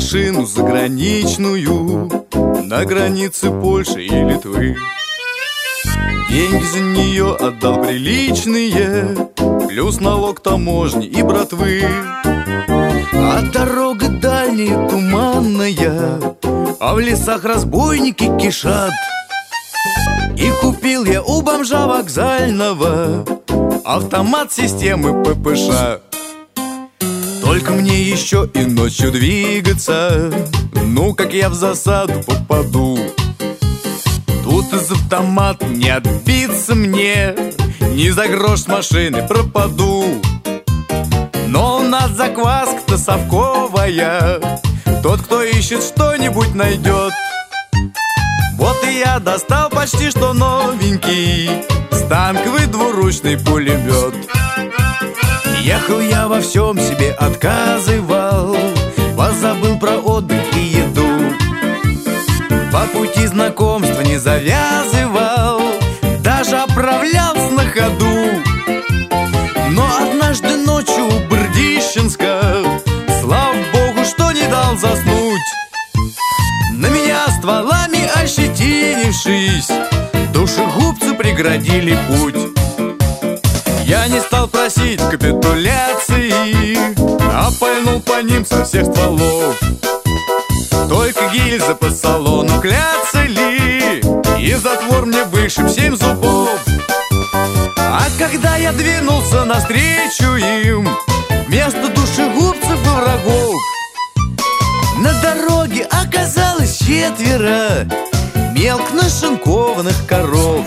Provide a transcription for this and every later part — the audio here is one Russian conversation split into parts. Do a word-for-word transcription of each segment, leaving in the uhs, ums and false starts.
машину заграничную на границе Польши и Литвы. Деньги за нее отдал приличные, плюс налог таможни и братвы. А дорога дальняя, туманная, а в лесах разбойники кишат. И купил я у бомжа вокзального автомат системы ППШ. Только мне еще и ночью двигаться, ну как я в засаду попаду. Тут из автомата не отбиться мне, ни за грош с машины пропаду. Но у нас закваска-то совковая, тот, кто ищет, что-нибудь найдет. Вот и я достал почти что новенький станковый двуручный пулемет. Ехал я во всем себе отказывал, позабыл про отдых и еду. По пути знакомства не завязывал, даже оправлялся на ходу. Но однажды ночью у Бердищенска, слава богу, что не дал заснуть. На меня стволами ощетинившись, душегубцы преградили путь. Я не стал просить капитуляции, а пальнул по ним со всех стволов. Только гильзы по салону кляцали, и затвор мне вышиб семь зубов. А когда я двинулся навстречу им, вместо душегубцев и врагов на дороге оказалось четверо мелко нашинкованных коров.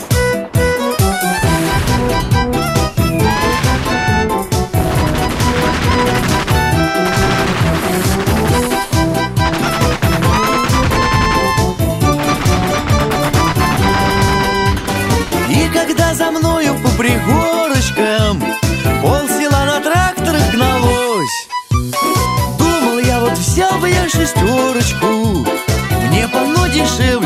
И когда за мною по пригорочкам полсела на тракторах гналось, думал я, вот взял бы я шестерочку, мне полно дешевле